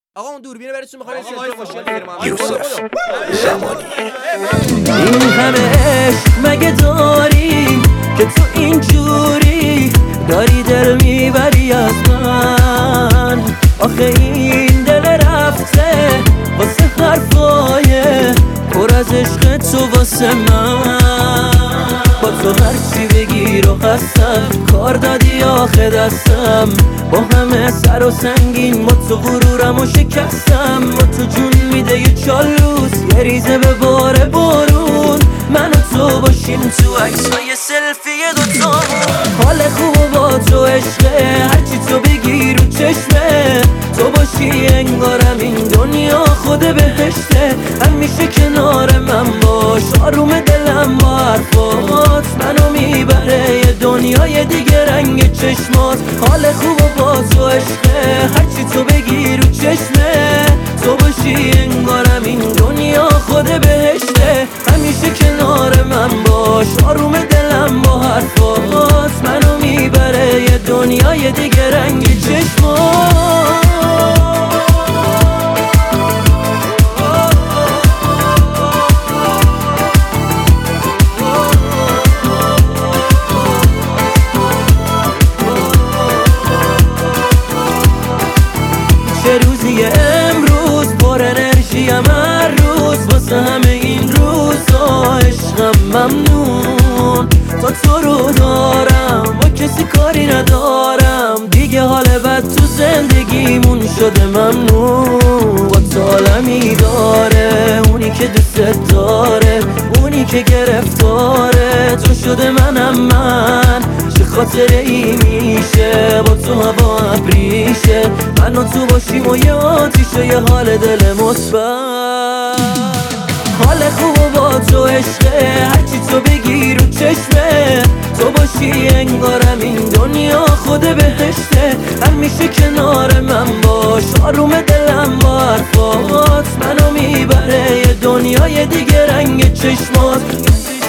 آقا اون دوربینه برسون می‌خوام مشکل بگیرم. یوسف زمانی. این همه عشق مگه داری که تو اینجوری داری دل میبری از من؟ آخه این دل رفته واسه حرفای پر از عشق تو واسه من. با تو هرچی بگی رو هستم، کار دادی آخه دستم، با همه سر و سنگین با تو غرورم و شکستم. با تو جون میده یه چالوس، یه ریزه به بار بارون، من و تو باشیم تو عکسای سلفی دوتامون. حال خوب با تو عشقه، هرچی تو بگی رو چشمه، تو باشی انگارم این دنیا خود بهشته. همیشه کنار من باش، آروم دلم با حرفات منو میبره یه دنیای دیگه رنگ چشمات. حال خوب با تو عشقه، هرچی تو بگی رو چشمه، تو باشی انگارم این دنیا خود بهشته. همیشه کنار من باش، آروم دلم با حرفات منو میبره یه دنیای دیگه رنگ چشمات. چه روزی امروز، پر انرژیم هر روز، واسه همه این روزا عشقم ممنون. تا تو رو دارم با کسی کاری ندارم، دیگه حال بد تو زندگیمون شده ممنون. با تو عالمی داره اونی که دوست داره، اونی که گرفتاره تو شده منم من. چه خاطره ای میشه با تو هوا ابریشه، من و تو باشیم و یه آتیشه، یه حال دل مثبت. حال خوب با تو عشقه، هرچی تو بگی رو چشمه، تو باشی انگارم این دنیا خود بهشته. همیشه کنار من باش، آروم دلم با حرفات منو میبره یه دنیای دیگه رنگ چشمات.